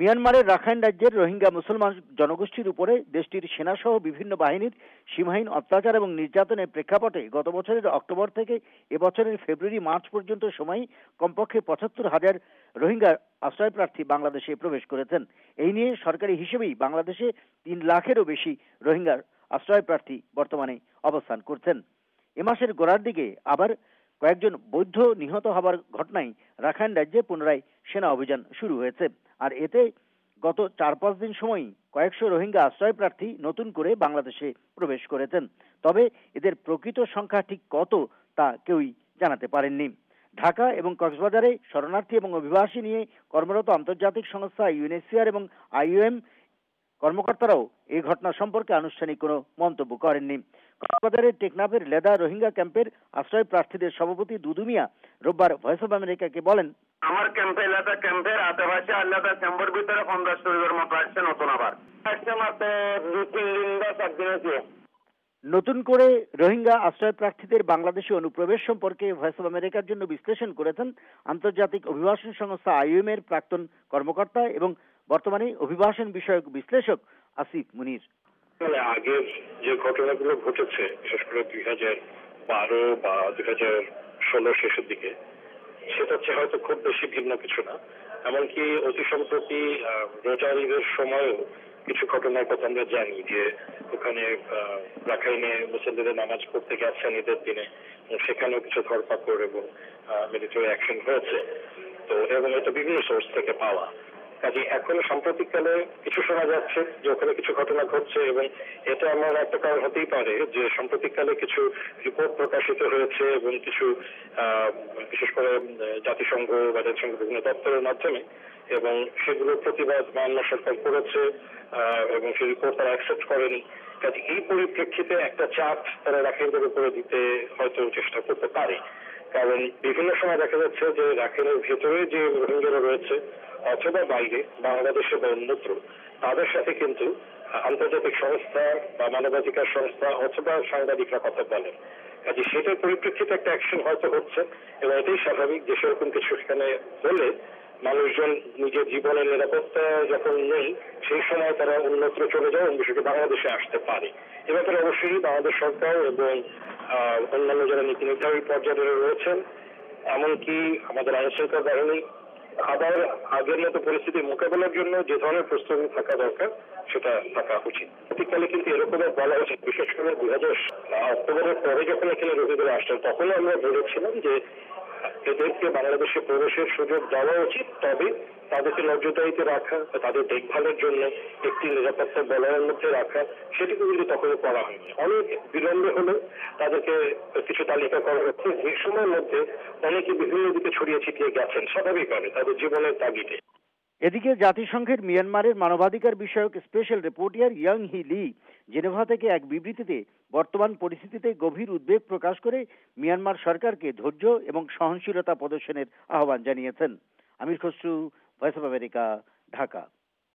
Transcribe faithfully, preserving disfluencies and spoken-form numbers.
মিয়ানমারের রাখাইন রাজ্যের রোহিঙ্গা মুসলমান জনগোষ্ঠীর উপরে দেশটির সেনাসহ বিভিন্ন বাহিনীর সীমাহীন অত্যাচার এবং নির্যাতনের প্রেক্ষাপটে গত বছরের অক্টোবর থেকে এবছরের ফেব্রুয়ারি মার্চ পর্যন্ত সময় কমপক্ষে পঁচাত্তর হাজার রোহিঙ্গা আশ্রয়প্রার্থী বাংলাদেশে প্রবেশ করেছেন। এই নিয়ে সরকারি হিসেবেই বাংলাদেশে তিন লাখেরও বেশি রোহিঙ্গা আশ্রয়প্রার্থী বর্তমানে অবস্থান করছেন। এ মাসের গোড়ার দিকে আবার কয়েকজন বৌদ্ধ নিহত হবার ঘটনায় রাখাইন রাজ্যে পুনরায় সেনা অভিযান শুরু হয়েছে। আর এতে গত চার পাঁচ দিন সময়ই কয়েকশো রোহিঙ্গা আশ্রয় প্রার্থী নতুন করে বাংলাদেশে প্রবেশ করেছেন। তবে এদের প্রকৃত সংখ্যা ঠিক কত তা কেউই জানাতে পারেননি। ঢাকা এবং কক্সবাজারে শরণার্থী এবং অভিবাসী নিয়ে কর্মরত আন্তর্জাতিক সংস্থা ইউএনএইচসিআর এবং আইওএম কর্মকর্তারাও এই ঘটনা সম্পর্কে আনুষ্ঠানিক কোনো মন্তব্য করেননি। কক্সবাজারের টেকনাফের লেদা রোহিঙ্গা ক্যাম্পের আশ্রয় প্রার্থীদের সভাপতি দুদু মিয়া রোববার ভয়েস অব আমেরিকাকে বলেন, আমার ক্যাম্পে লেদা ক্যাম্পের আশেপাশে আলাদা ক্যাম্পের ভিতরে পঞ্চাশ শরীরের মতো আসছে নতুন আবার আসছে মাত্র দু তিন দিন বা চার দিন হয়েছে। নতুন করে রোহিঙ্গা আশ্রয় প্রার্থীদের বাংলাদেশে অনুপ্রবেশ সম্পর্কে ভয়েস অব আমেরিকার জন্য বিশ্লেষণ করেছেন আন্তর্জাতিক অভিবাসন সংস্থা আইওএম এর প্রাক্তন কর্মকর্তা এবং বর্তমানে অভিবাসন বিষয়ক বিশ্লেষক আসিফ মুনির। আগের যে ঘটনাগুলো ঘটেছে বিশেষ করে দুই হাজার বারো বা দুই হাজার ষোলো শেষের দিকে সেটা হচ্ছে হয়তো খুব বেশি ভিন্ন কিছু না। এমনকি অতি সম্প্রতি রোজার ঈদের সময়ও কিছু ঘটনার কথা আমরা জানি যে ওখানে রাখাইনে মুসল্লিদের নামাজ পড়তে গেছেন ঈদের দিনে, সেখানেও কিছু ধরপাকড় এবং মিলিটারি অ্যাকশন হয়েছে। তো এবং এটা বিভিন্ন সোর্স থেকে পাওয়া। কাজে এখন সাম্প্রতিককালে কিছু শোনা যাচ্ছে যে ওখানে কিছু ঘটনা ঘটছে এবং এটা এমন একটা কারণ হতেই পারে যে সাম্প্রতিককালে কিছু রিপোর্ট প্রকাশিত হয়েছে এবং কিছু বিশেষ করে জাতিসংঘ বা জাতিসংঘ বিভিন্ন দপ্তরের মাধ্যমে এবং সেগুলোর প্রতিবাদ মায়ানমার সরকার করেছে এবং সেই রিপোর্ট তারা অ্যাকসেপ্ট করেনি। কাজে এই পরিপ্রেক্ষিতে একটা চাপ তারা রাখাইনদের উপরে দিতে হয়তো চেষ্টা করতে পারে। কারণ বিভিন্ন সময় দেখা যাচ্ছে যে রাখাইনের ভেতরে যে রোহিঙ্গারা রয়েছে অথবা বাইরে বাংলাদেশে বা অন্যত্র তাদের সাথে কিন্তু আন্তর্জাতিক সংস্থা বা মানবাধিকার সংস্থা অথবা সাংবাদিকরা কথা বলেন। কাজে সেটার পরিপ্রেক্ষিতে একটা অ্যাকশন হয়তো হচ্ছে এবং এটাই স্বাভাবিক যে সেরকম কিছু সেখানে হলে মানুষজন নিজের জীবনের নিরাপত্তা যখন নেই সেই সময় তারা অন্যত্র চলে যায় এবং বিষয়টি বাংলাদেশে আসতে পারে। এ ব্যাপারে অবশ্যই বাংলাদেশ সরকার এবং অন্যান্য যারা নীতি নির্ধারী পর্যায়ে রয়েছেন এমনকি আমাদের আইনশৃঙ্খলা বাহিনী আবার আগের মতো পরিস্থিতি মোকাবেলার জন্য যে ধরনের প্রস্তুতি থাকা দরকার সেটা থাকা উচিত। প্রতিকালে কিন্তু এরকম বলা উচিত, বিশেষ করে দুই হাজার অক্টোবরের পরে যখন এখানে রোগীদের আসছেন তখনও আমরা ভেবেছিলাম যে এদেরকে বাংলাদেশে প্রবেশের সুযোগ দেওয়া উচিত, তবে তাদেরকে নজরদারিতে রাখা, তাদের দেখভালের জন্য একটি নিরাপত্তা বলয়ের মধ্যে রাখা, সেটুকু কিন্তু তখনও করা হয়নি। অনেক বিলম্বে হলেও তাদেরকে কিছু তালিকা করা হচ্ছে, যে সময়ের মধ্যে অনেকে বিভিন্ন দিকে ছড়িয়ে ছিটিয়ে গেছেন স্বাভাবিকভাবে তাদের জীবনের তাগিদে। এদিকে জাতিসংঘের মিয়ানমারের মানবাধিকার বিষয়ক special reporter Yang Hee Lee Geneva থেকে এক বিবৃতিতে বর্তমান পরিস্থিতিতে গভীর উদ্বেগ প্রকাশ করে মিয়ানমার সরকারকে ধৈর্য এবং সহনশীলতা প্রদর্শনের আহ্বান জানিয়েছেন। Amir Khasru, voice of America, Dhaka.